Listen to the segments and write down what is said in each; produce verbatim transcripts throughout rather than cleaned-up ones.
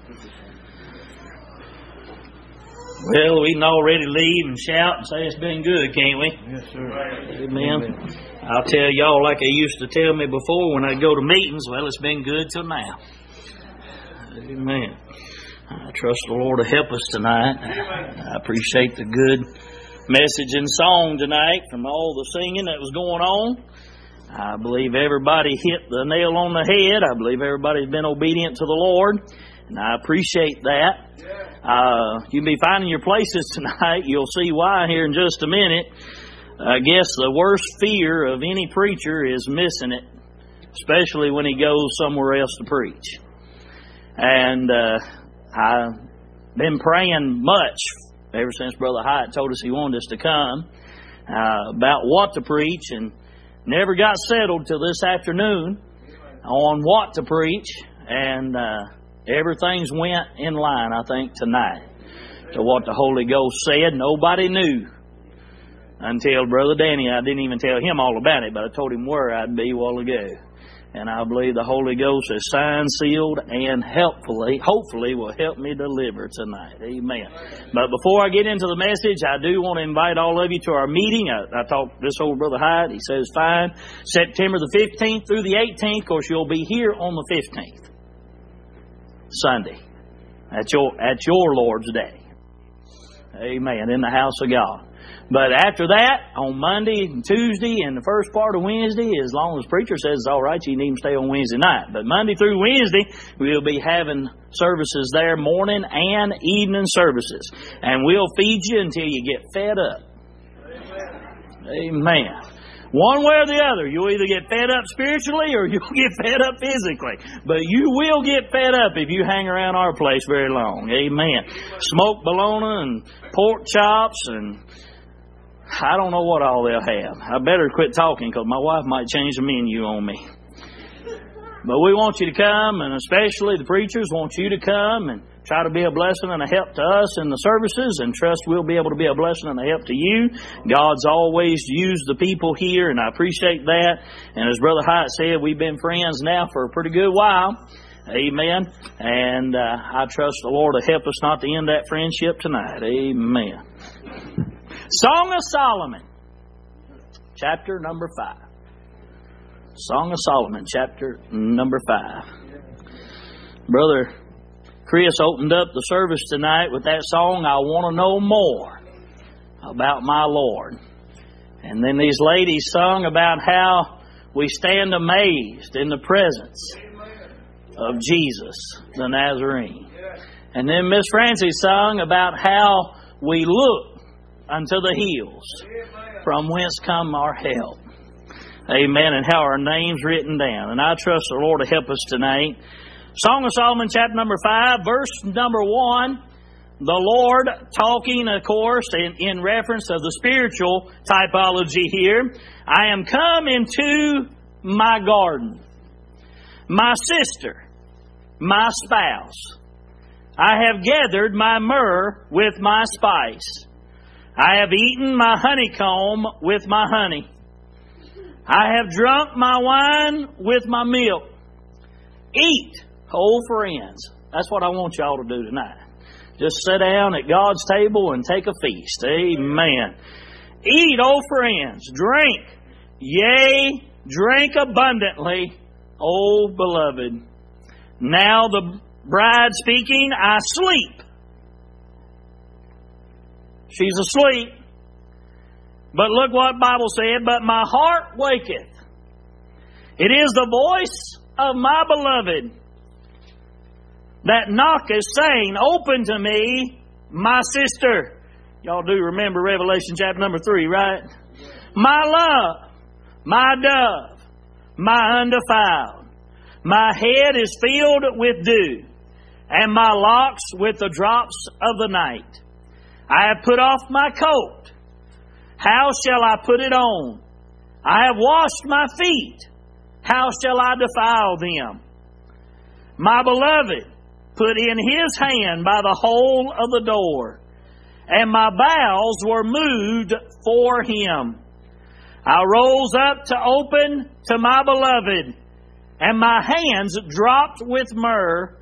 Well, we can already leave and shout and say it's been good, can't we? Yes, sir. Amen. Amen. I'll tell y'all like they used to tell me before when I go to meetings, well, it's been good till now. Amen. I trust the Lord to help us tonight. I appreciate the good message and song tonight from all the singing that was going on. I believe everybody hit the nail on the head. I believe everybody's been obedient to the Lord, and I appreciate that. Uh, you'll be finding your places tonight. You'll see why here in just a minute. I guess the worst fear of any preacher is missing it, especially when he goes somewhere else to preach. And uh, I've been praying much ever since Brother Hyatt told us he wanted us to come uh, about what to preach, and never got settled till this afternoon on what to preach. And uh, everything's went in line, I think, tonight to what the Holy Ghost said. Nobody knew until Brother Danny. I didn't even tell him all about it, but I told him where I'd be a while ago. And I believe the Holy Ghost is signed, sealed, and helpfully, hopefully will help me deliver tonight. Amen. But before I get into the message, I do want to invite all of you to our meeting. I, I talked this old Brother Hyde. He says fine. September the fifteenth through the eighteenth. Of course, you'll be here on the fifteenth. Sunday. At your, at your Lord's Day. Amen. In the house of God. But after that, on Monday and Tuesday and the first part of Wednesday, as long as the preacher says it's all right, you need to stay on Wednesday night. But Monday through Wednesday, we'll be having services there, morning and evening services. And we'll feed you until you get fed up. Amen. Amen. One way or the other, you'll either get fed up spiritually or you'll get fed up physically. But you will get fed up if you hang around our place very long. Amen. Smoked bologna and pork chops and I don't know what all they'll have. I better quit talking because my wife might change the menu on me. But we want you to come, and especially the preachers want you to come and try to be a blessing and a help to us in the services, and trust we'll be able to be a blessing and a help to you. God's always used the people here, and I appreciate that. And as Brother Hyatt said, we've been friends now for a pretty good while. Amen. And uh, I trust the Lord to help us not to end that friendship tonight. Amen. Song of Solomon, chapter number five. Song of Solomon, chapter number five. Brother Chris opened up the service tonight with that song, I Want to Know More About My Lord. And then these ladies sung about how we stand amazed in the presence of Jesus, the Nazarene. And then Miss Francie sung about how we look unto the hills, from whence come our help. Amen. And how our name's written down. And I trust the Lord to help us tonight. Song of Solomon, chapter number five, verse number one. The Lord talking, of course, in, in reference of the spiritual typology here. I am come into my garden, my sister, my spouse. I have gathered my myrrh with my spice. I have eaten my honeycomb with my honey. I have drunk my wine with my milk. Eat, old friends. That's what I want y'all to do tonight. Just sit down at God's table and take a feast. Amen. Eat, old friends. Drink. Yea, drink abundantly, O beloved. Now the bride speaking, I sleep. She's asleep. But look what the Bible said, but my heart waketh. It is the voice of my beloved that knocketh, saying, open to me, my sister. Y'all do remember Revelation chapter number three, right? My love, my dove, my undefiled. My head is filled with dew, and my locks with the drops of the night. I have put off my coat. How shall I put it on? I have washed my feet. How shall I defile them? My beloved put in his hand by the hole of the door, and my bowels were moved for him. I rose up to open to my beloved, and my hands dropped with myrrh,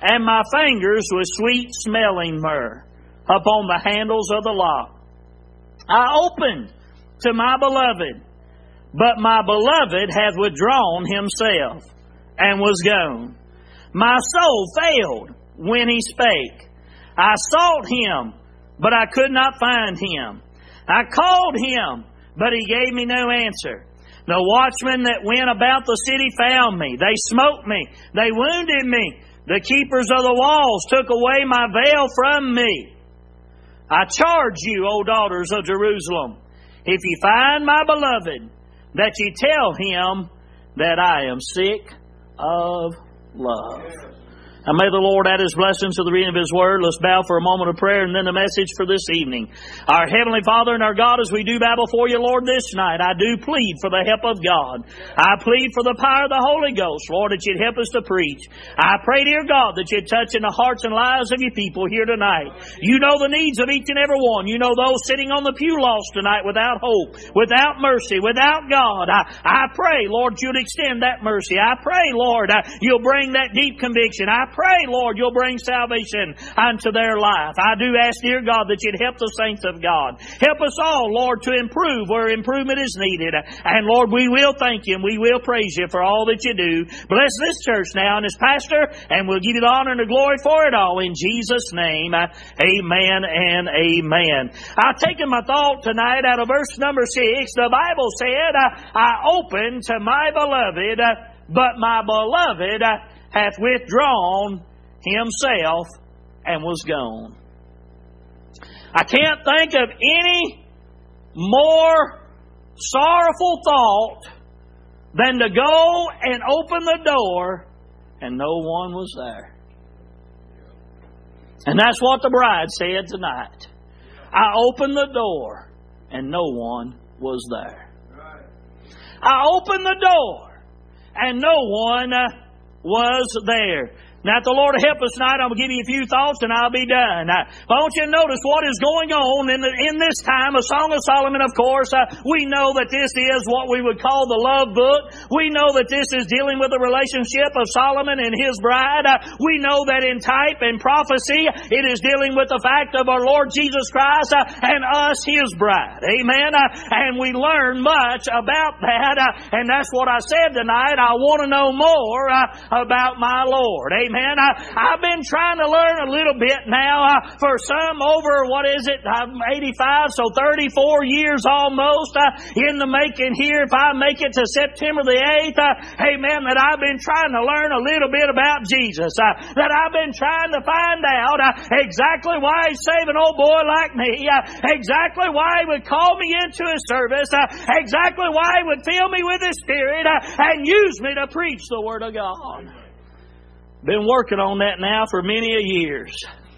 and my fingers with sweet-smelling myrrh upon the handles of the lock. I opened to my beloved, but my beloved hath withdrawn himself, and was gone. My soul failed when he spake. I sought him, but I could not find him. I called him, but he gave me no answer. The watchmen that went about the city found me. They smote me. They wounded me. The keepers of the walls took away my veil from me. I charge you, O daughters of Jerusalem, if ye find my beloved, that ye tell him that I am sick of love. And may the Lord add His blessings to the reading of His Word. Let's bow for a moment of prayer and then the message for this evening. Our Heavenly Father and our God, as we do bow before You, Lord, this night, I do plead for the help of God. I plead for the power of the Holy Ghost, Lord, that You'd help us to preach. I pray, dear God, that You'd touch in the hearts and lives of Your people here tonight. You know the needs of each and every one. You know those sitting on the pew lost tonight without hope, without mercy, without God. I, I pray, Lord, You'd extend that mercy. I pray, Lord, uh, You'll bring that deep conviction. I pray, Lord, You'll bring salvation unto their life. I do ask, dear God, that You'd help the saints of God. Help us all, Lord, to improve where improvement is needed. And Lord, we will thank You and we will praise You for all that You do. Bless this church now and its pastor, and we'll give You the honor and the glory for it all. In Jesus' name, amen and amen. I've taken my thought tonight out of verse number six. The Bible said, I opened to my beloved, but my beloved hath withdrawn himself and was gone. I can't think of any more sorrowful thought than to go and open the door and no one was there. And that's what the bride said tonight. I opened the door and no one was there. I opened the door and no one uh, was there. Now, if the Lord will help us tonight, I'm going to give you a few thoughts and I'll be done. Uh, I want you to notice what is going on in, the, in this time. A Song of Solomon, of course, uh, we know that this is what we would call the love book. We know that this is dealing with the relationship of Solomon and his bride. Uh, we know that in type and prophecy, it is dealing with the fact of our Lord Jesus Christ uh, and us, His bride. Amen? Uh, and we learn much about that. Uh, and that's what I said tonight. I want to know more uh, about my Lord. Amen. Amen. I, I've been trying to learn a little bit now. Uh, for some over, what is it, I'm eighty-five, so thirty-four years almost uh, in the making here. If I make it to September the eighth, uh, amen, that I've been trying to learn a little bit about Jesus. Uh, that I've been trying to find out uh, exactly why He'd save an old boy like me. Uh, exactly why He would call me into His service. Uh, exactly why He would fill me with His Spirit uh, and use me to preach the Word of God. Been working on that now for many a years.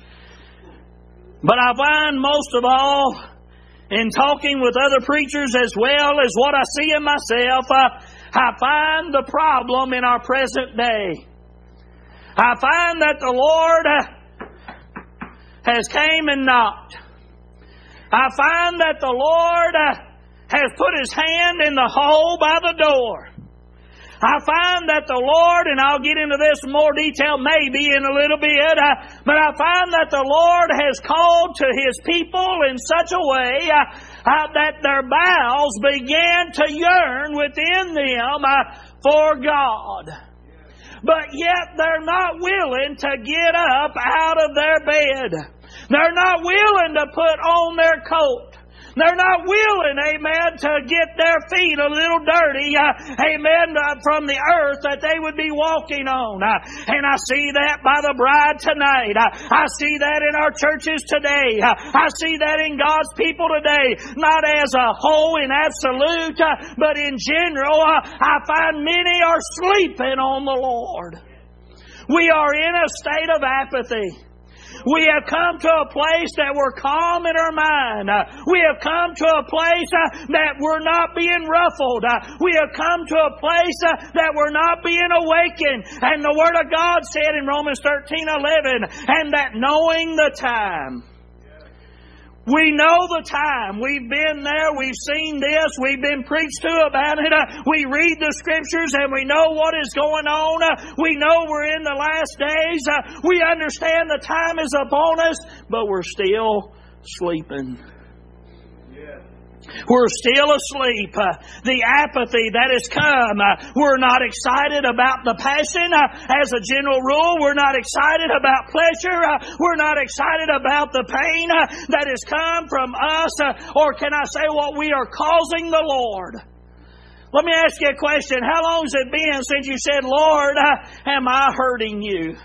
But I find most of all, in talking with other preachers as well as what I see in myself, uh, I find the problem in our present day. I find that the Lord uh, has came and knocked. I find that the Lord uh, has put His hand in the hole by the door. I find that the Lord, and I'll get into this in more detail maybe in a little bit, uh, but I find that the Lord has called to His people in such a way uh, uh, that their bowels began to yearn within them uh, for God. But yet they're not willing to get up out of their bed. They're not willing to put on their coat. They're not willing, amen, to get their feet a little dirty, uh, amen, uh, from the earth that they would be walking on. Uh, and I see that by the bride tonight. Uh, I see that in our churches today. Uh, I see that in God's people today. Not as a whole and absolute, uh, but in general, uh, I find many are sleeping on the Lord. We are in a state of apathy. We have come to a place that we're calm in our mind. Uh, we have come to a place uh, that we're not being ruffled. Uh, we have come to a place uh, that we're not being awakened. And the Word of God said in Romans thirteen eleven, and that knowing the time, We know the time. We've been there. We've seen this. We've been preached to about it. Uh, we read the Scriptures and we know what is going on. Uh, we know we're in the last days. Uh, we understand the time is upon us, but we're still sleeping. We're still asleep. Uh, the apathy that has come. Uh, we're not excited about the passion. Uh, as a general rule, we're not excited about pleasure. Uh, we're not excited about the pain uh, that has come from us. Uh, or can I say what we are causing the Lord? Let me ask you a question. How long has it been since you said, Lord, uh, am I hurting you?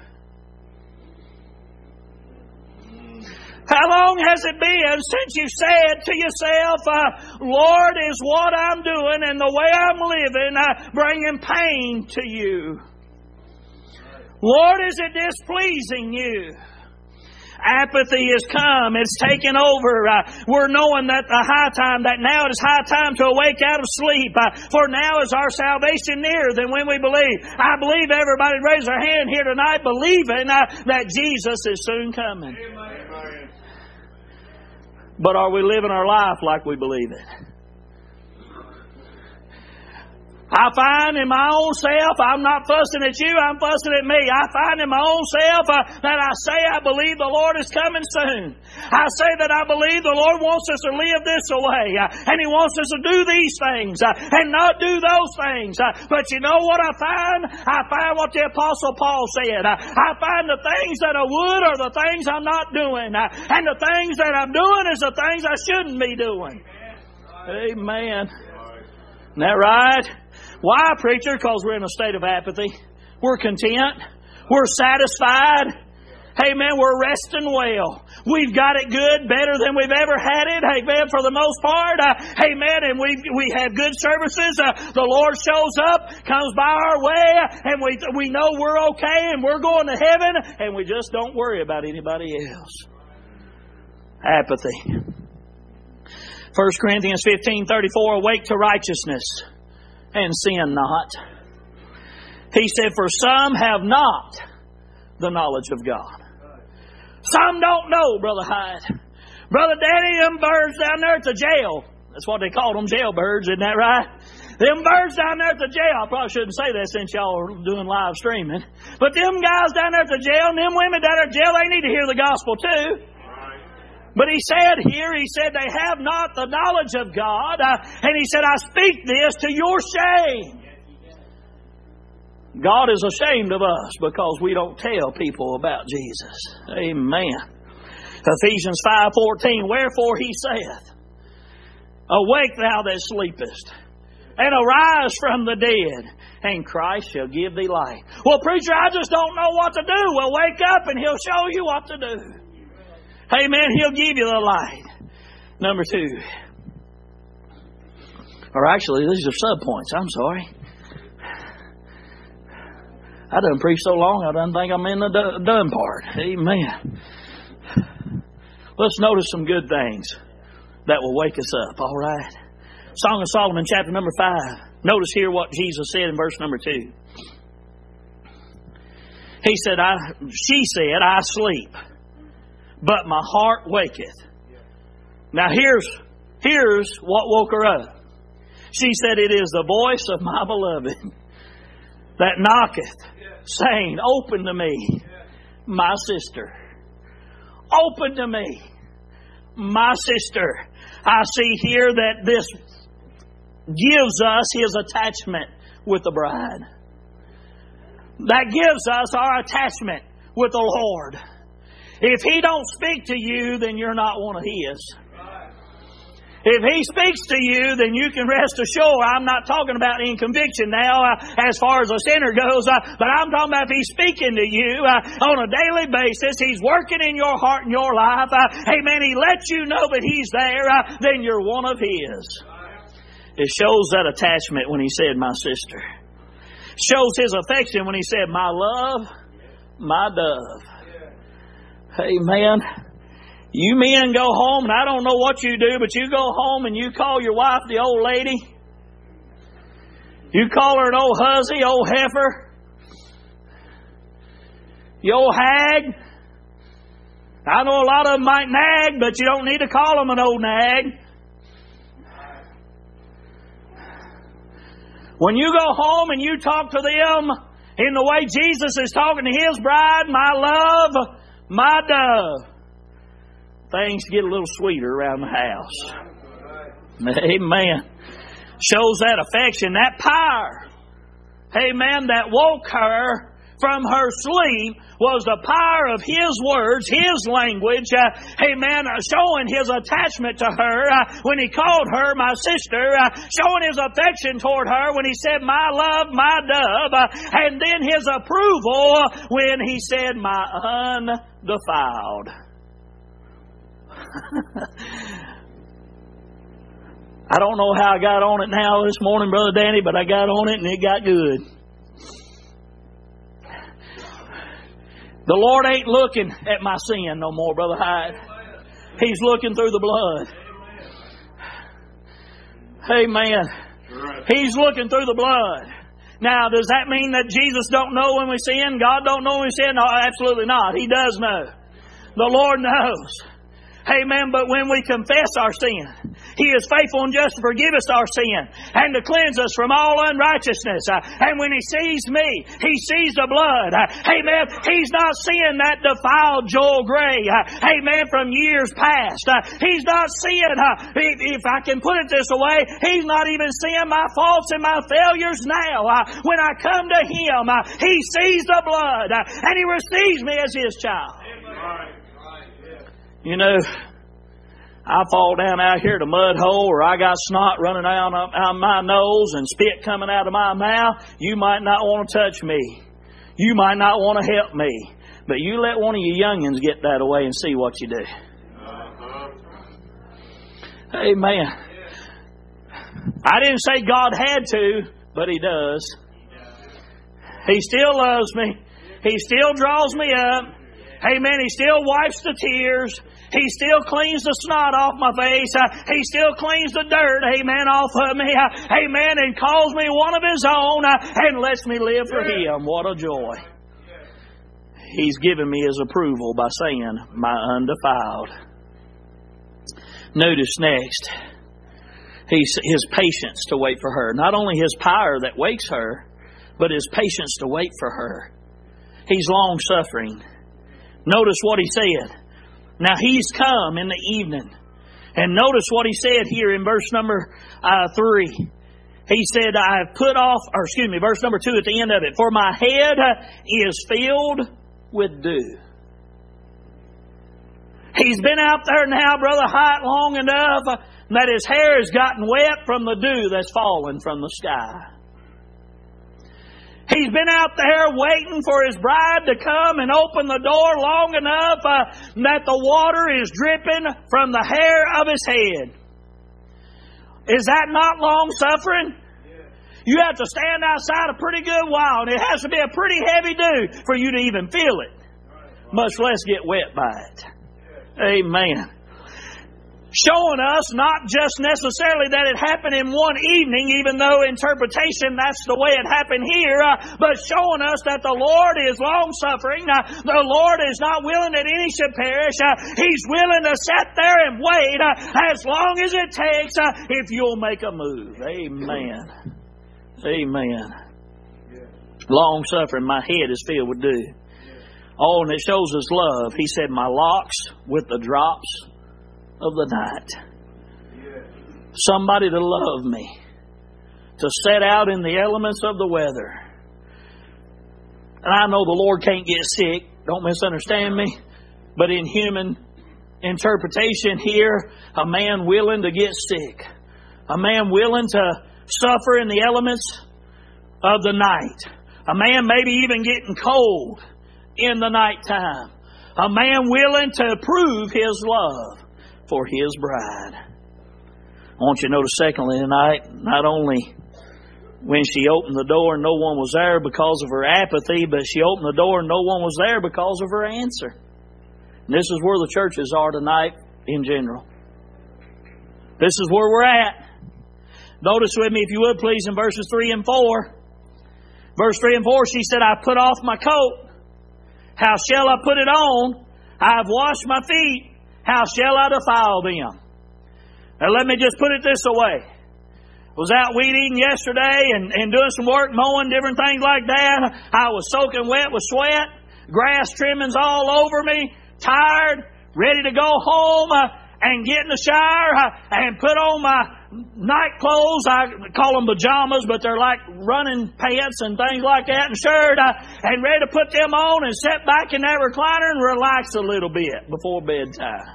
How long has it been since you said to yourself, uh, Lord, is what I'm doing and the way I'm living uh, bringing pain to you? Lord, is it displeasing you? Apathy has come. It's taken over. Uh, we're knowing that the high time, that now it is high time to awake out of sleep. Uh, for now is our salvation nearer than when we believe. I believe everybody raise their hand here tonight believing uh, that Jesus is soon coming. Amen. But are we living our life like we believe it? I find in my own self, I'm not fussing at you, I'm fussing at me. I find in my own self uh, that I say I believe the Lord is coming soon. I say that I believe the Lord wants us to live this way. Uh, and He wants us to do these things uh, and not do those things. Uh, but you know what I find? I find what the Apostle Paul said. Uh, I find the things that I would are the things I'm not doing. Uh, and the things that I'm doing is the things I shouldn't be doing. Amen. Isn't that right? Why, preacher? Because we're in a state of apathy. We're content. We're satisfied. Amen. We're resting well. We've got it good, better than we've ever had it. Amen. For the most part. Uh, amen. And we we have good services. Uh, the Lord shows up, comes by our way, and we we know we're okay and we're going to heaven, and we just don't worry about anybody else. Apathy. First Corinthians fifteen thirty-four. Awake to righteousness and sin not. He said, for some have not the knowledge of God. Some don't know, Brother Hyde. Brother Danny, them birds down there at the jail. That's what they call them, jailbirds, isn't that right? Them birds down there at the jail. I probably shouldn't say that since y'all are doing live streaming. But them guys down there at the jail and them women down there at the jail, they need to hear the gospel too. But he said here, he said, they have not the knowledge of God. Uh, and he said, I speak this to your shame. God is ashamed of us because we don't tell people about Jesus. Amen. Ephesians five fourteen, wherefore he saith, awake thou that sleepest, and arise from the dead, and Christ shall give thee light. Well, preacher, I just don't know what to do. Well, wake up and He'll show you what to do. Amen. He'll give you the light. Number two. Or actually, these are sub-points. I'm sorry. I done preached so long, I done think I'm in the done part. Amen. Let's notice some good things that will wake us up. All right. Song of Solomon, chapter number five. Notice here what Jesus said in verse number two. He said, I, she said, I sleep, but my heart waketh. Now here's, here's what woke her up. She said, it is the voice of my beloved that knocketh, saying, open to me, my sister. Open to me, my sister. I see here that this gives us His attachment with the bride. That gives us our attachment with the Lord. If He don't speak to you, then you're not one of His. If He speaks to you, then you can rest assured. I'm not talking about in conviction now uh, as far as a sinner goes, uh, but I'm talking about if He's speaking to you uh, on a daily basis. He's working in your heart and your life. Uh, amen. He lets you know that He's there. Uh, then you're one of His. It shows that attachment when He said, my sister. Shows His affection when He said, my love, my dove. Amen. You men go home, and I don't know what you do, but you go home and you call your wife the old lady. You call her an old hussy, old heifer. You old hag. I know a lot of them might nag, but you don't need to call them an old nag. When you go home and you talk to them in the way Jesus is talking to His bride, my love, my dove, things get a little sweeter around the house. Amen. Shows that affection, that power. Amen. That woke her from her sleep was the power of His words, His language. Uh, amen. Showing His attachment to her uh, when He called her my sister. Uh, showing His affection toward her when He said, my love, my dove. Uh, and then His approval when He said, my undefiled. I don't know how I got on it now this morning, Brother Danny, but I got on it and it got good. The Lord ain't looking at my sin no more, Brother Hyde. He's looking through the blood. Amen. He's looking through the blood. Now, does that mean that Jesus don't know when we sin? God don't know when we sin? No, absolutely not. He does know. The Lord knows. Amen. But when we confess our sin, He is faithful and just to forgive us our sin and to cleanse us from all unrighteousness. Uh, and when He sees me, He sees the blood. Uh, amen. He's not seeing that defiled Joel Gray. Uh, amen. From years past. Uh, he's not seeing, uh, if, if I can put it this way, He's not even seeing my faults and my failures now. Uh, when I come to Him, uh, He sees the blood uh, and He receives me as His child. Amen. You know, I fall down out here to a mud hole, or I got snot running out of my nose and spit coming out of my mouth. You might not want to touch me. You might not want to help me. But you let one of your youngins get that away and see what you do. Uh-huh. Amen. I didn't say God had to, but He does. He still loves me. He still draws me up. Amen. He still wipes the tears. He still cleans the snot off my face. Uh, he still cleans the dirt, amen, off of me. Uh, amen. And calls me one of His own uh, and lets me live for Him. What a joy. He's given me His approval by saying, my undefiled. Notice next, He's, His patience to wait for her. Not only His power that wakes her, but His patience to wait for her. He's long-suffering. Notice what He said. Now He's come in the evening. And notice what He said here in verse number uh, three. He said, I have put off, or excuse me, verse number two at the end of it. For my head is filled with dew. He's been out there now, Brother Hyatt, long enough that his hair has gotten wet from the dew that's fallen from the sky. He's been out there waiting for his bride to come and open the door long enough uh, that the water is dripping from the hair of his head. Is that not long suffering? You have to stand outside a pretty good while, and it has to be a pretty heavy dew for you to even feel it, much less get wet by it. Amen. Showing us not just necessarily that it happened in one evening, even though interpretation that's the way it happened here, uh, but showing us that the Lord is long-suffering. Uh, the Lord is not willing that any should perish. Uh, He's willing to sit there and wait uh, as long as it takes uh, if you'll make a move. Amen. Amen. Long-suffering, my head is filled with dew. Oh, and it shows His love. He said, my locks with the drops of the night. Somebody to love me, to set out in the elements of the weather. And I know the Lord can't get sick, don't misunderstand me, but in human interpretation here, a man willing to get sick, a man willing to suffer in the elements of the night, a man maybe even getting cold in the nighttime, a man willing to prove his love for His bride. I want you to notice secondly tonight, not only when she opened the door and no one was there because of her apathy, but she opened the door and no one was there because of her answer. And this is where the churches are tonight in general. This is where we're at. Notice with me, if you would please, in verses three and four. Verse three and four, she said, I put off my coat. How shall I put it on? I've washed my feet. How shall I defile them? Now let me just put it this way. I was out weed eating yesterday and, and doing some work, mowing, different things like that. I was soaking wet with sweat, grass trimmings all over me, tired, ready to go home uh, and get in the shower uh, and put on my night clothes. I call them pajamas, but they're like running pants and things like that, and shirt, uh, and ready to put them on and sit back in that recliner and relax a little bit before bedtime.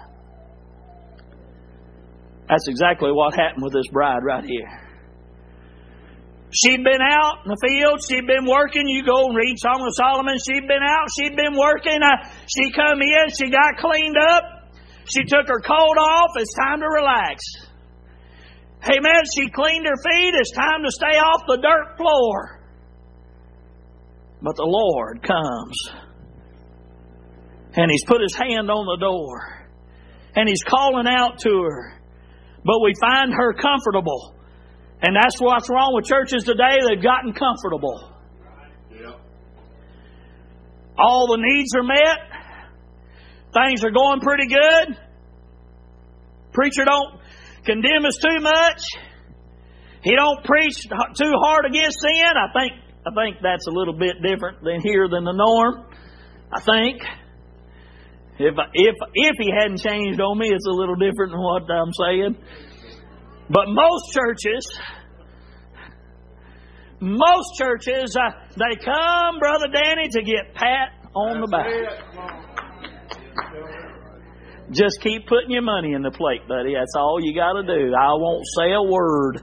That's exactly what happened with this bride right here. She'd been out in the field. She'd been working. You go and read Song of Solomon. She'd been out. She'd been working. Uh, she come in. She got cleaned up. She took her coat off. It's time to relax. Amen. She cleaned her feet. It's time to stay off the dirt floor. But the Lord comes. And He's put His hand on the door. And He's calling out to her. But we find her comfortable. And that's what's wrong with churches today. They've gotten comfortable. All the needs are met. Things are going pretty good. Preacher don't condemn us too much. He don't preach too hard against sin. I think I think that's a little bit different than here than the norm. I think. If if if he hadn't changed on me, it's a little different than what I'm saying. But most churches, most churches, uh, they come, Brother Danny, to get pat on the back. Just keep putting your money in the plate, buddy. That's all you got to do. I won't say a word.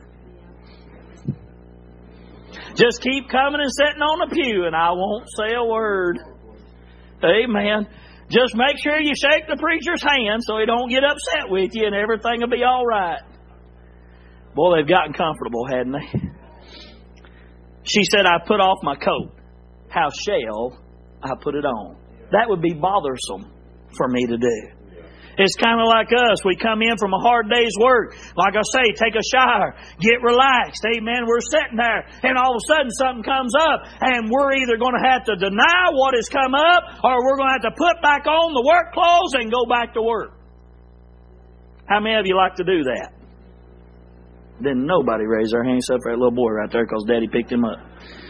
Just keep coming and sitting on the pew, and I won't say a word. Amen. Just make sure you shake the preacher's hand so he don't get upset with you, and everything will be all right. Boy, they've gotten comfortable, hadn't they? She said, I put off my coat. How shall I put it on? That would be bothersome for me to do. It's kind of like us. We come in from a hard day's work. Like I say, take a shower. Get relaxed. Amen. We're sitting there. And all of a sudden something comes up. And we're either going to have to deny what has come up, or we're going to have to put back on the work clothes and go back to work. How many of you like to do that? Then nobody raised their hand except for that little boy right there, because Daddy picked him up.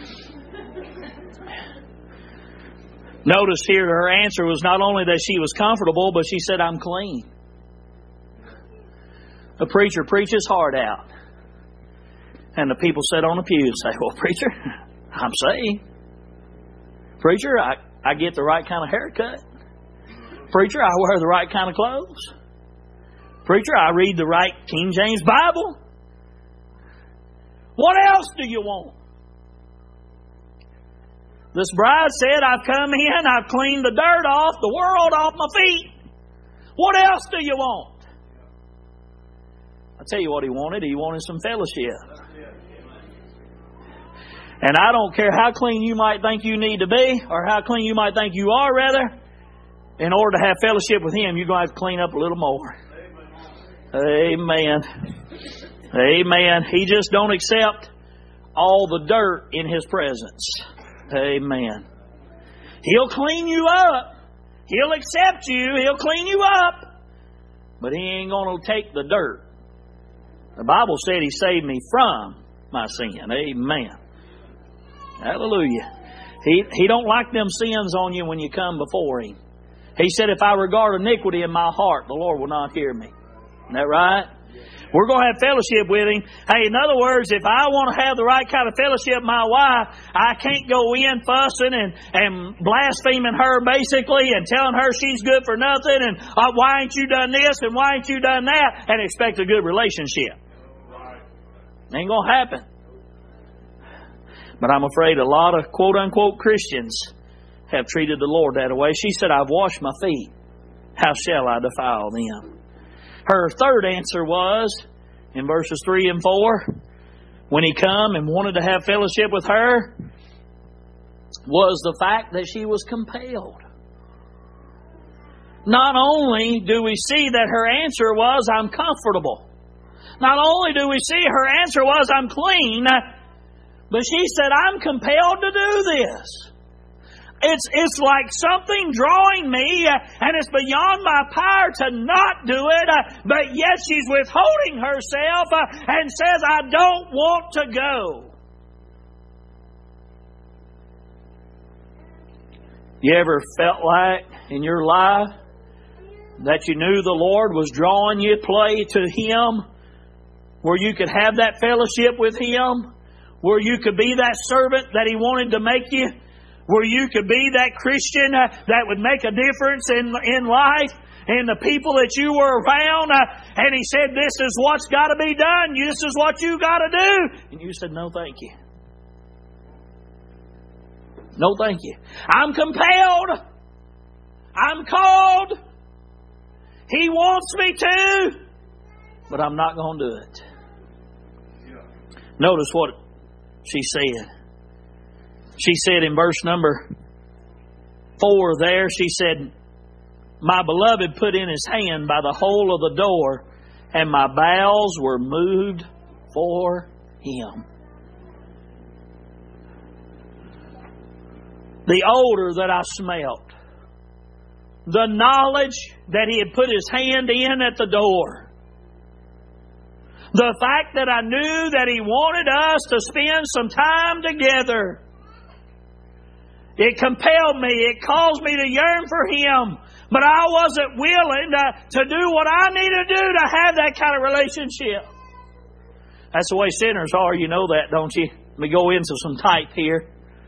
Notice here her answer was not only that she was comfortable, but she said, I'm clean. The preacher preaches hard out. And the people sit on the pew and say, well, preacher, I'm saved. Preacher, I, I get the right kind of haircut. Preacher, I wear the right kind of clothes. Preacher, I read the right King James Bible. What else do you want? This bride said, I've come in, I've cleaned the dirt off, the world off my feet. What else do you want? I'll tell you what he wanted. He wanted some fellowship. And I don't care how clean you might think you need to be, or how clean you might think you are, rather. In order to have fellowship with Him, you're going to have to clean up a little more. Amen. Amen. He just don't accept all the dirt in His presence. Amen. He'll clean you up. He'll accept you. He'll clean you up. But He ain't going to take the dirt. The Bible said He saved me from my sin. Amen. Hallelujah. He, he don't like them sins on you when you come before Him. He said, if I regard iniquity in my heart, the Lord will not hear me. Isn't that right? We're going to have fellowship with Him. Hey, in other words, if I want to have the right kind of fellowship with my wife, I can't go in fussing and, and blaspheming her basically and telling her she's good for nothing and uh, why ain't you done this and why ain't you done that and expect a good relationship. Ain't going to happen. But I'm afraid a lot of quote-unquote Christians have treated the Lord that way. She said, I've washed my feet. How shall I defile them? Her third answer was, in verses three and four, when He come and wanted to have fellowship with her, was the fact that she was compelled. Not only do we see that her answer was, I'm comfortable. Not only do we see her answer was, I'm clean, but she said, I'm compelled to do this. it's, it's like something drawing me, uh, and it's beyond my power to not do it, uh, but yet she's withholding herself uh, and says, I don't want to go. You ever felt like in your life that you knew the Lord was drawing you play to Him, where you could have that fellowship with Him, where you could be that servant that He wanted to make you, where you could be that Christian uh, that would make a difference in, in life and the people that you were around, uh, and He said, this is what's got to be done, this is what you got to do, and you said, no thank you. No thank you. I'm compelled. I'm called. He wants me to, but I'm not going to do it. Notice what she said. She said in verse number four there, she said, my beloved put in his hand by the hole of the door, and my bowels were moved for him. The odor that I smelt, the knowledge that he had put his hand in at the door, the fact that I knew that he wanted us to spend some time together, it compelled me, it caused me to yearn for him, but I wasn't willing to, to do what I needed to do to have that kind of relationship. That's the way sinners are, you know that, don't you? Let me go into some type here.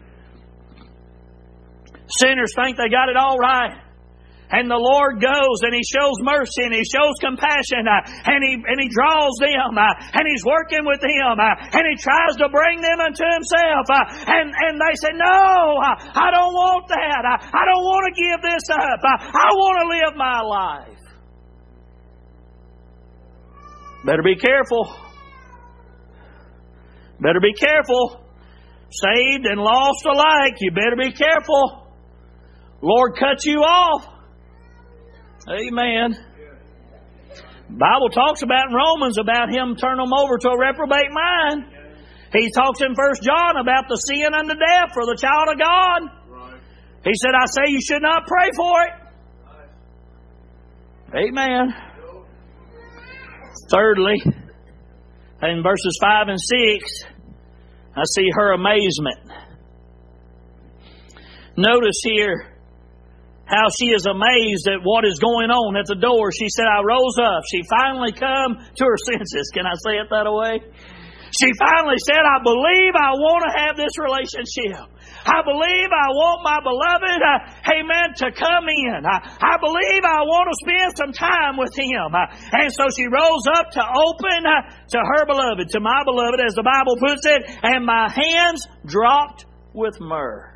Sinners think they got it all right. And the Lord goes and He shows mercy and He shows compassion uh, and, he, and He draws them uh, and He's working with them uh, and He tries to bring them unto Himself. Uh, and, and they say, no, uh, I don't want that. I, I don't want to give this up. Uh, I want to live my life. Better be careful. Better be careful. Saved and lost alike, you better be careful. Lord cuts you off. Amen. The Bible talks about in Romans about Him turn them over to a reprobate mind. He talks in First John about the sin unto death for the child of God. He said, I say you should not pray for it. Amen. Thirdly, in verses five and six, I see her amazement. Notice here how she is amazed at what is going on at the door. She said, I rose up. She finally come to her senses. Can I say it that way? She finally said, I believe I want to have this relationship. I believe I want my beloved, uh, amen, to come in. I, I believe I want to spend some time with him. Uh, and so she rose up to open uh, to her beloved, to my beloved, as the Bible puts it, and my hands dropped with myrrh.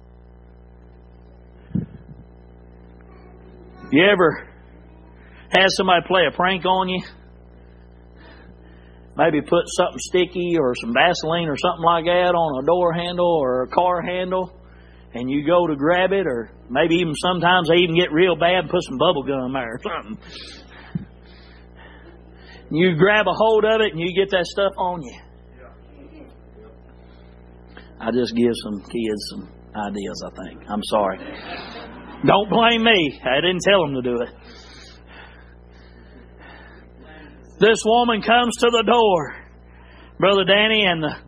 You ever had somebody play a prank on you? Maybe put something sticky or some Vaseline or something like that on a door handle or a car handle, and you go to grab it, or maybe even sometimes they even get real bad and put some bubble gum there or something. You grab a hold of it and you get that stuff on you. I just give some kids some ideas, I think. I'm sorry. Don't blame me. I didn't tell them to do it. This woman comes to the door, Brother Danny, and the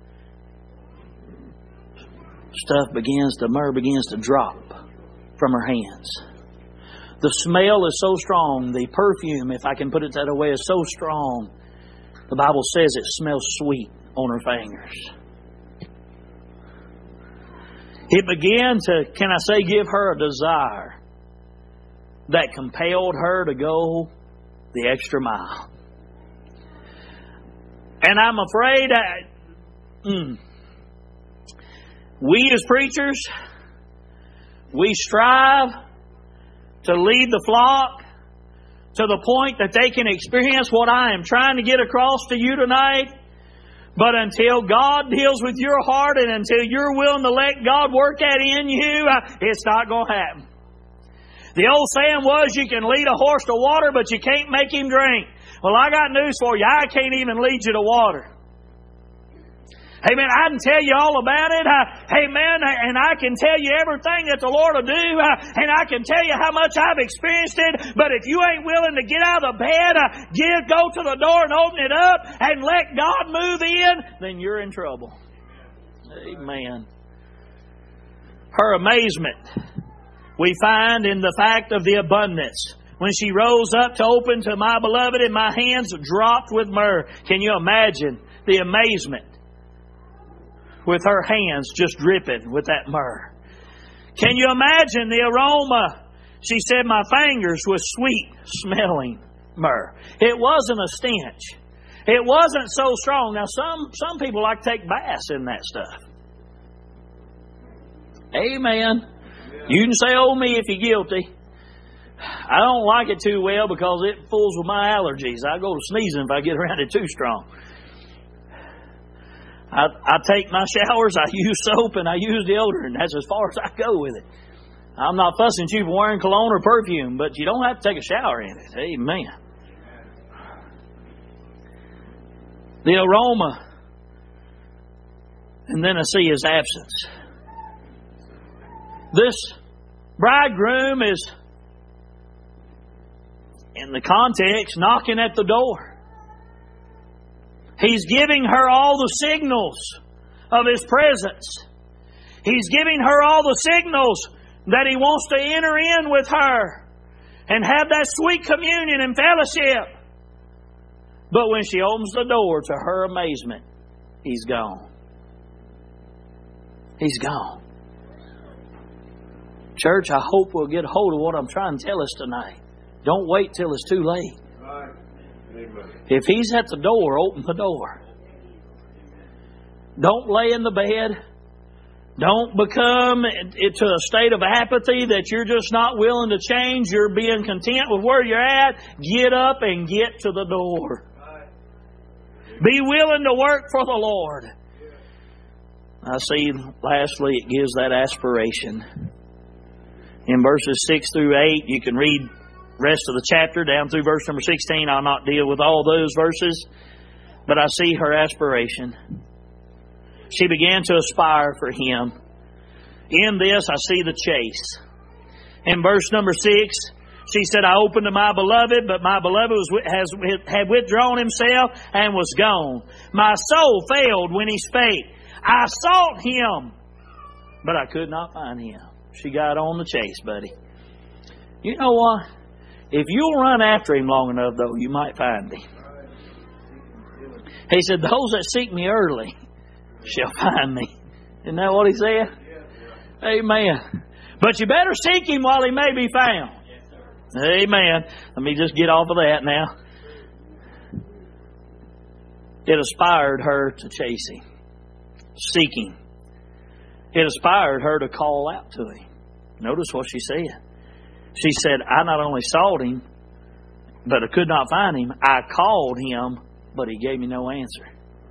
stuff begins, the myrrh begins to drop from her hands. The smell is so strong, the perfume, if I can put it that way, is so strong. The Bible says it smells sweet on her fingers. It began to, can I say, give her a desire that compelled her to go the extra mile. And I'm afraid I, mm, we as preachers, we strive to lead the flock to the point that they can experience what I am trying to get across to you tonight. But until God deals with your heart and until you're willing to let God work that in you, it's not going to happen. The old saying was, you can lead a horse to water, but you can't make him drink. Well, I got news for you. I can't even lead you to water. Amen. I can tell you all about it. Uh, amen. And I can tell you everything that the Lord will do. Uh, and I can tell you how much I've experienced it. But if you ain't willing to get out of the bed, uh, get, go to the door and open it up and let God move in, then you're in trouble. Amen. Her amazement we find in the fact of the abundance. When she rose up to open to my beloved, and my hands dropped with myrrh. Can you imagine the amazement? With her hands just dripping with that myrrh. Can you imagine the aroma? She said, my fingers were sweet smelling myrrh. It wasn't a stench. It wasn't so strong. Now, some, some people like to take baths in that stuff. Amen. You can say, oh, me, if you're guilty. I don't like it too well because it fools with my allergies. I go to sneezing if I get around it too strong. I, I take my showers, I use soap, and I use deodorant. That's as far as I go with it. I'm not fussing at you for wearing cologne or perfume, but you don't have to take a shower in it. Amen. The aroma. And then I see His absence. This bridegroom is, in the context, knocking at the door. He's giving her all the signals of His presence. He's giving her all the signals that He wants to enter in with her and have that sweet communion and fellowship. But when she opens the door, to her amazement, He's gone. He's gone. Church, I hope we'll get a hold of what I'm trying to tell us tonight. Don't wait till it's too late. If He's at the door, open the door. Don't lay in the bed. Don't become into a state of apathy that you're just not willing to change. You're being content with where you're at. Get up and get to the door. Be willing to work for the Lord. I see, lastly, it gives that aspiration. In verses six through eight, you can read rest of the chapter down through verse number sixteen. I'll not deal with all those verses, but I see her aspiration. She began to aspire for Him. In this, I see the chase. In verse number six, she said, I opened to my beloved, but my beloved was, has, had withdrawn himself and was gone. My soul failed when he spake. I sought Him, but I could not find Him. She got on the chase, buddy. You know what? If you'll run after Him long enough, though, you might find Him. He said, those that seek me early shall find me. Isn't that what He said? Amen. But you better seek Him while He may be found. Amen. Let me just get off of that now. It inspired her to chase Him, seek Him. It inspired her to call out to Him. Notice what she said. She said, I not only sought Him, but I could not find Him. I called Him, but He gave me no answer.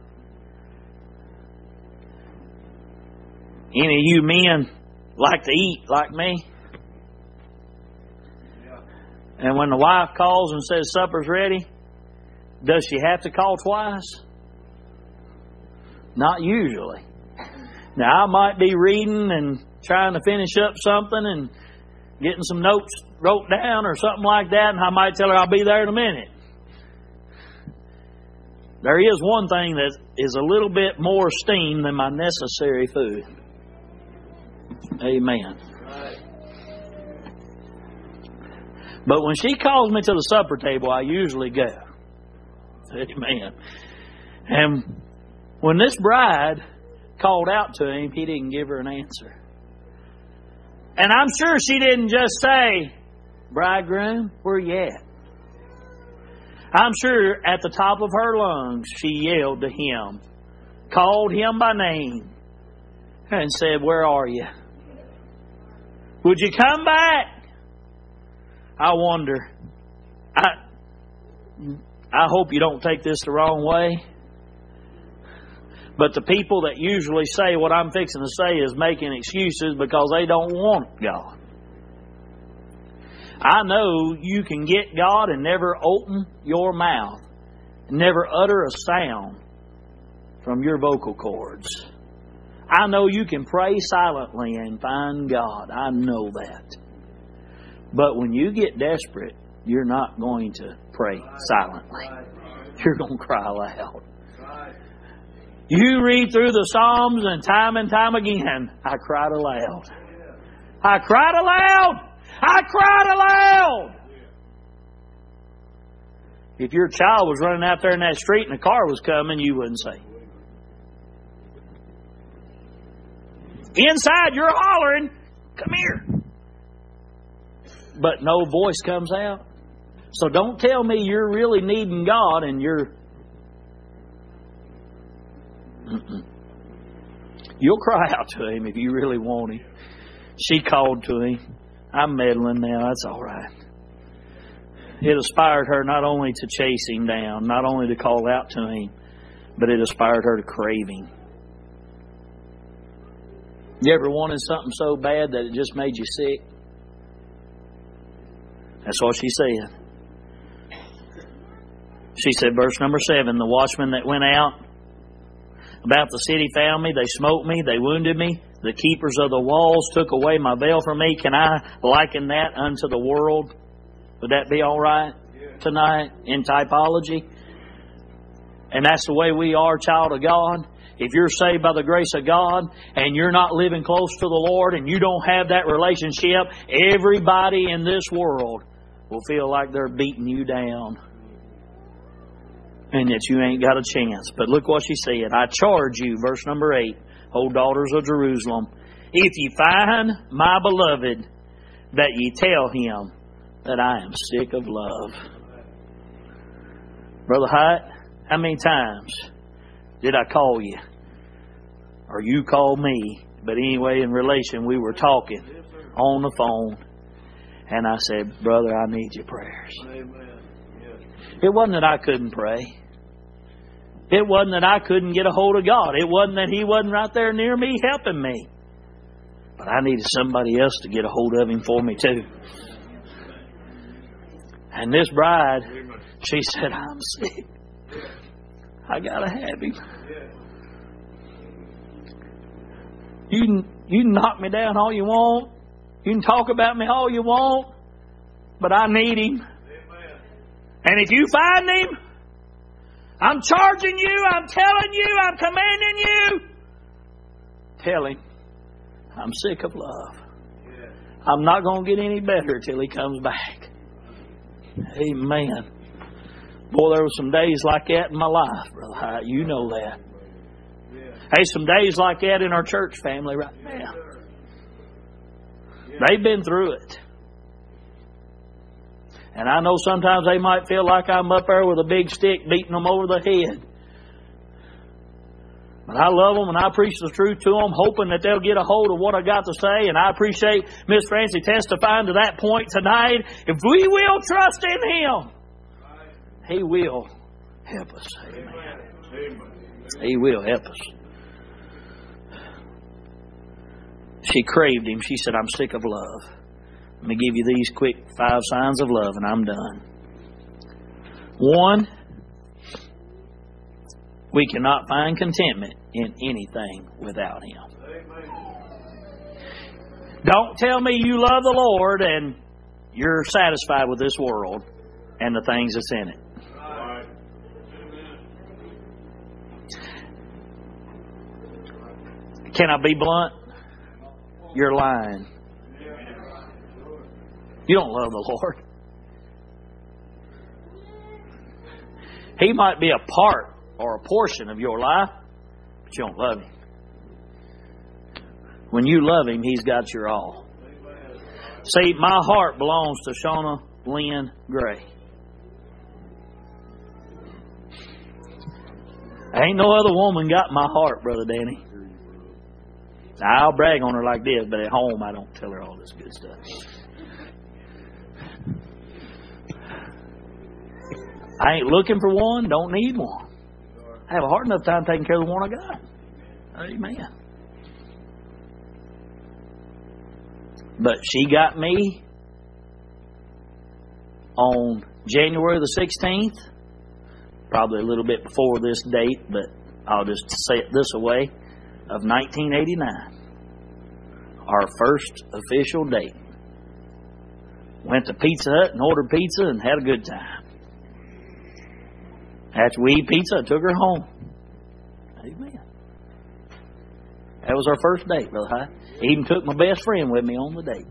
Any of you men like to eat like me? And when the wife calls and says supper's ready, does she have to call twice? Not usually. Now, I might be reading and trying to finish up something and getting some notes wrote down or something like that, and I might tell her I'll be there in a minute. There is one thing that is a little bit more esteemed than my necessary food. Amen. But when she calls me to the supper table, I usually go. Amen. And when this bride called out to him, he didn't give her an answer. And I'm sure she didn't just say, bridegroom, where you at? I'm sure at the top of her lungs she yelled to him, called him by name, and said, where are you? Would you come back? I wonder. I, I hope you don't take this the wrong way. But the people that usually say what I'm fixing to say is making excuses because they don't want God. I know you can get God and never open your mouth, never utter a sound from your vocal cords. I know you can pray silently and find God. I know that. But when you get desperate, you're not going to pray silently. You're going to cry loud. You read through the Psalms and time and time again, I cried aloud. I cried aloud. I cried aloud. If your child was running out there in that street and a car was coming, you wouldn't say. Inside, you're hollering, come here. But no voice comes out. So don't tell me you're really needing God and you're... Mm-mm. You'll cry out to Him if you really want Him. She called to Him. I'm meddling now. That's all right. It inspired her not only to chase Him down, not only to call out to Him, but it inspired her to crave Him. You ever wanted something so bad that it just made you sick? That's what she said. She said, verse number seven, the watchmen that went out about the city found me. They smote me. They wounded me. The keepers of the walls took away my veil from me. Can I liken that unto the world? Would that be all right tonight in typology? And that's the way we are, child of God. If you're saved by the grace of God and you're not living close to the Lord and you don't have that relationship, everybody in this world will feel like they're beating you down and that you ain't got a chance. But look what she said. I charge you, verse number eight, O daughters of Jerusalem, if ye find my beloved, that ye tell him that I am sick of love. Brother Hyatt, how many times did I call you? Or you called me? But anyway, in relation, we were talking on the phone. And I said, brother, I need your prayers. It wasn't that I couldn't pray. It wasn't that I couldn't get a hold of God. It wasn't that He wasn't right there near me helping me. But I needed somebody else to get a hold of Him for me too. And this bride, she said, I'm sick. I gotta have Him. You can, you can knock me down all you want. You can talk about me all you want. But I need Him. And if you find Him, I'm charging you, I'm telling you, I'm commanding you. Tell Him, I'm sick of love. I'm not going to get any better till He comes back. Amen. Boy, there were some days like that in my life, Brother Hyatt. You know that. Hey, some days like that in our church family right now. They've been through it. And I know sometimes they might feel like I'm up there with a big stick beating them over the head. But I love them and I preach the truth to them, hoping that they'll get a hold of what I got to say. And I appreciate Miss Francie testifying to that point tonight. If we will trust in Him, He will help us. Amen. He will help us. She craved Him. She said, I'm sick of love. Let me give you these quick five signs of love and I'm done. One, we cannot find contentment in anything without Him. Don't tell me you love the Lord and you're satisfied with this world and the things that's in it. Can I be blunt? You're lying. You don't love the Lord. He might be a part or a portion of your life, but you don't love Him. When you love Him, He's got your all. See, my heart belongs to Shauna Lynn Gray. Ain't no other woman got my heart, Brother Danny. Now, I'll brag on her like this, but at home I don't tell her all this good stuff. I ain't looking for one, don't need one. I have a hard enough time taking care of the one I got. Amen. But she got me on January the sixteenth. Probably a little bit before this date, but I'll just say it this way, of nineteen eighty-nine. Our first official date. Went to Pizza Hut and ordered pizza and had a good time. After we eat pizza, I took her home. Amen. That was our first date, Brother High. Even took my best friend with me on the date.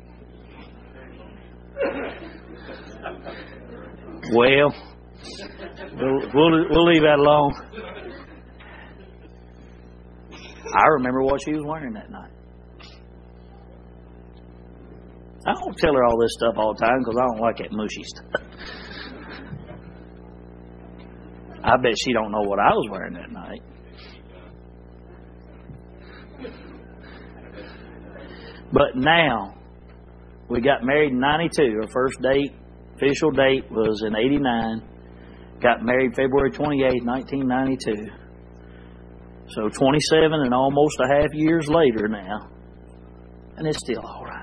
Well, we'll, we'll, we'll leave that alone. I remember what she was wearing that night. I don't tell her all this stuff all the time because I don't like that mushy stuff. I bet she don't know what I was wearing that night. But now, we got married in ninety-two. Our first date, official date, was in eighty-nine. Got married February twenty-eighth, nineteen ninety-two. So twenty-seven and almost a half years later now. And it's still all right.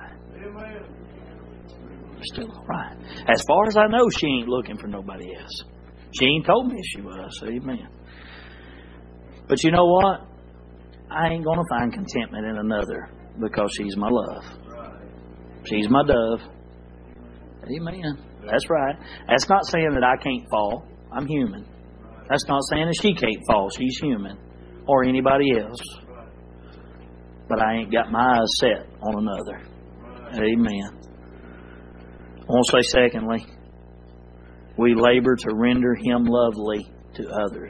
Still all right. As far as I know, she ain't looking for nobody else. She ain't told me she was. Amen. But you know what? I ain't going to find contentment in another because she's my love. She's my dove. Amen. That's right. That's not saying that I can't fall. I'm human. That's not saying that she can't fall. She's human. Or anybody else. But I ain't got my eyes set on another. Amen. I want to say secondly, we labor to render Him lovely to others.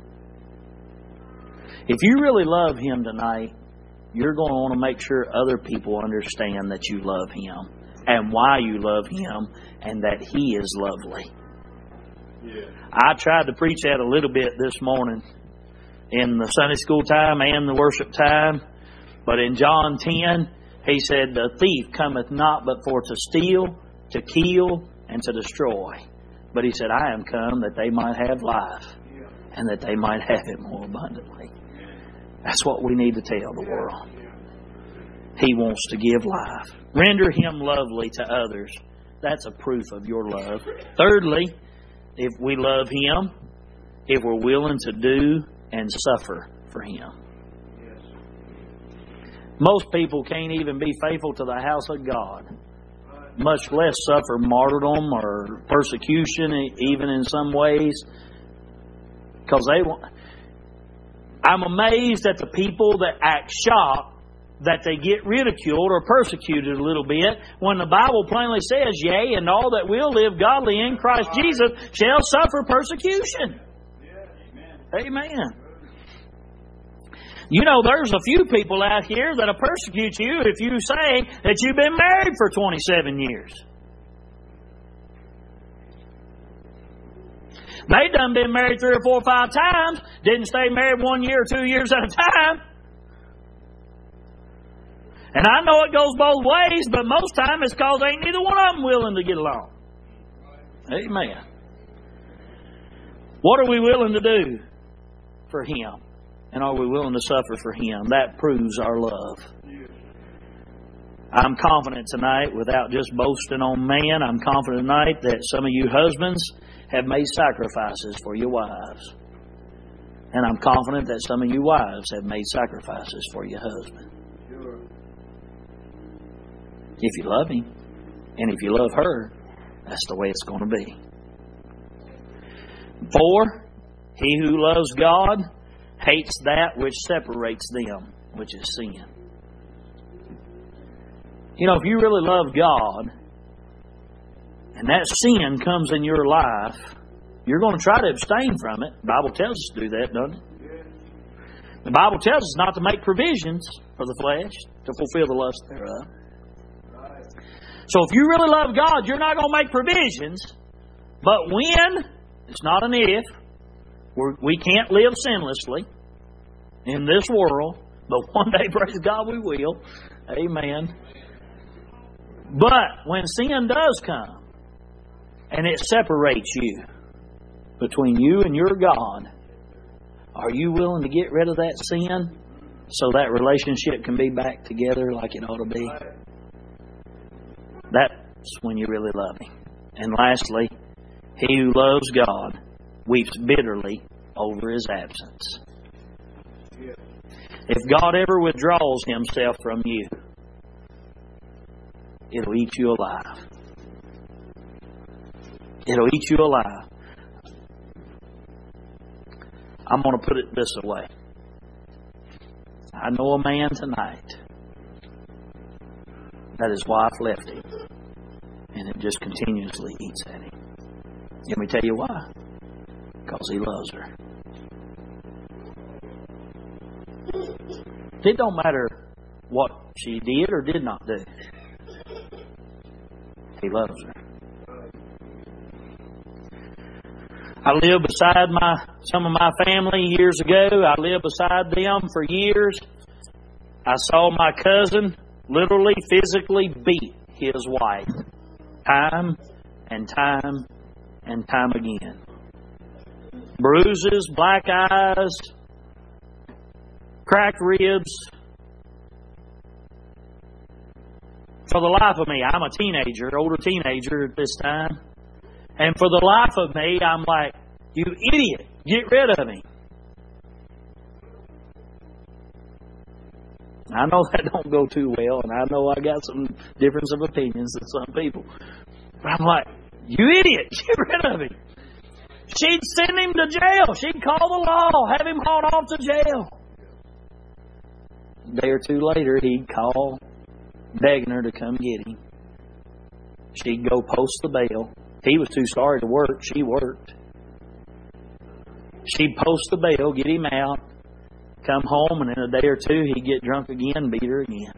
If you really love Him tonight, you're going to want to make sure other people understand that you love Him and why you love Him and that He is lovely. Yeah. I tried to preach that a little bit this morning in the Sunday school time and the worship time. But in John ten, He said, the thief cometh not but for to steal, to kill, and to destroy. But He said, I am come that they might have life and that they might have it more abundantly. That's what we need to tell the world. He wants to give life. Render Him lovely to others. That's a proof of your love. Thirdly, if we love Him, if we're willing to do and suffer for Him. Most people can't even be faithful to the house of God, much less suffer martyrdom or persecution, even in some ways, because they want. I'm amazed at the people that act shocked that they get ridiculed or persecuted a little bit when the Bible plainly says, yea, and all that will live godly in Christ Jesus shall suffer persecution. Amen. You know, there's a few people out here that'll persecute you if you say that you've been married for twenty-seven years. They done been married three or four or five times, didn't stay married one year or two years at a time. And I know it goes both ways, but most time it's because ain't neither one of them willing to get along. Amen. What are we willing to do for Him? And are we willing to suffer for Him? That proves our love. I'm confident tonight, without just boasting on man, I'm confident tonight that some of you husbands have made sacrifices for your wives. And I'm confident that some of you wives have made sacrifices for your husband. If you love Him, and if you love her, that's the way it's going to be. Four, he who loves God hates that which separates them, which is sin. You know, if you really love God, and that sin comes in your life, you're going to try to abstain from it. The Bible tells us to do that, doesn't it? The Bible tells us not to make provisions for the flesh to fulfill the lust thereof. So if you really love God, you're not going to make provisions. But when, it's not an if, we're, we can't live sinlessly in this world, but one day, praise God, we will. Amen. But when sin does come, and it separates you between you and your God, are you willing to get rid of that sin so that relationship can be back together like it ought to be? That's when you really love Him. And lastly, he who loves God weeps bitterly over His absence. If God ever withdraws Himself from you, it'll eat you alive. It'll eat you alive. I'm going to put it this way. I know a man tonight that his wife left him, and it just continuously eats at him. Let me tell you why. Because he loves her. It don't matter what she did or did not do. He loves her. I lived beside my some of my family years ago. I lived beside them for years. I saw my cousin literally, physically beat his wife time and time and time again. Bruises, black eyes, cracked ribs. For the life of me, I'm a teenager, older teenager at this time. And for the life of me, I'm like, you idiot, get rid of him. I know that don't go too well, and I know I got some difference of opinions than some people. But I'm like, you idiot, get rid of him. She'd send him to jail. She'd call the law, have him hauled off to jail. A day or two later, he'd call, begging her to come get him. She'd go post the bail. He was too sorry to work. She worked. She'd post the bail, get him out, come home, and in a day or two, he'd get drunk again and beat her again.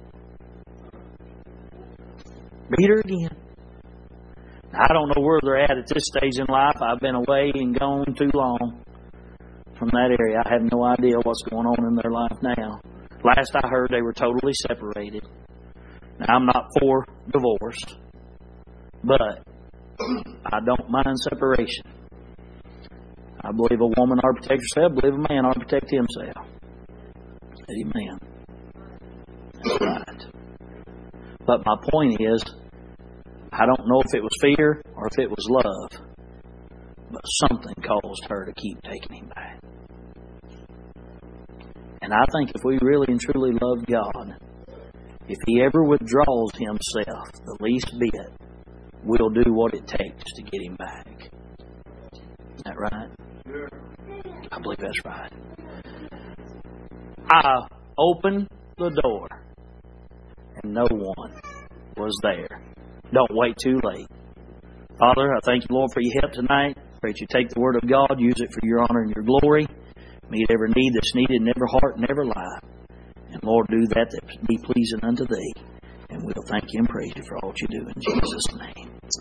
Beat her again. I don't know where they're at at this stage in life. I've been away and gone too long from that area. I have no idea what's going on in their life now. Last I heard, they were totally separated. Now, I'm not for divorce, but I don't mind separation. I believe a woman ought to protect herself. I believe a man ought to protect himself. Amen. That's right. But my point is, I don't know if it was fear or if it was love, but something caused her to keep taking him back. And I think if we really and truly love God, if He ever withdraws Himself the least bit, we'll do what it takes to get Him back. Is that right? I believe that's right. I opened the door and no one was there. Don't wait too late. Father, I thank You, Lord, for Your help tonight. Pray that You take the Word of God, use it for Your honor and Your glory. Meet every need that's needed in every heart and every life. And Lord, do that that be pleasing unto Thee. And we'll thank You and praise You for all that You do in Jesus' name.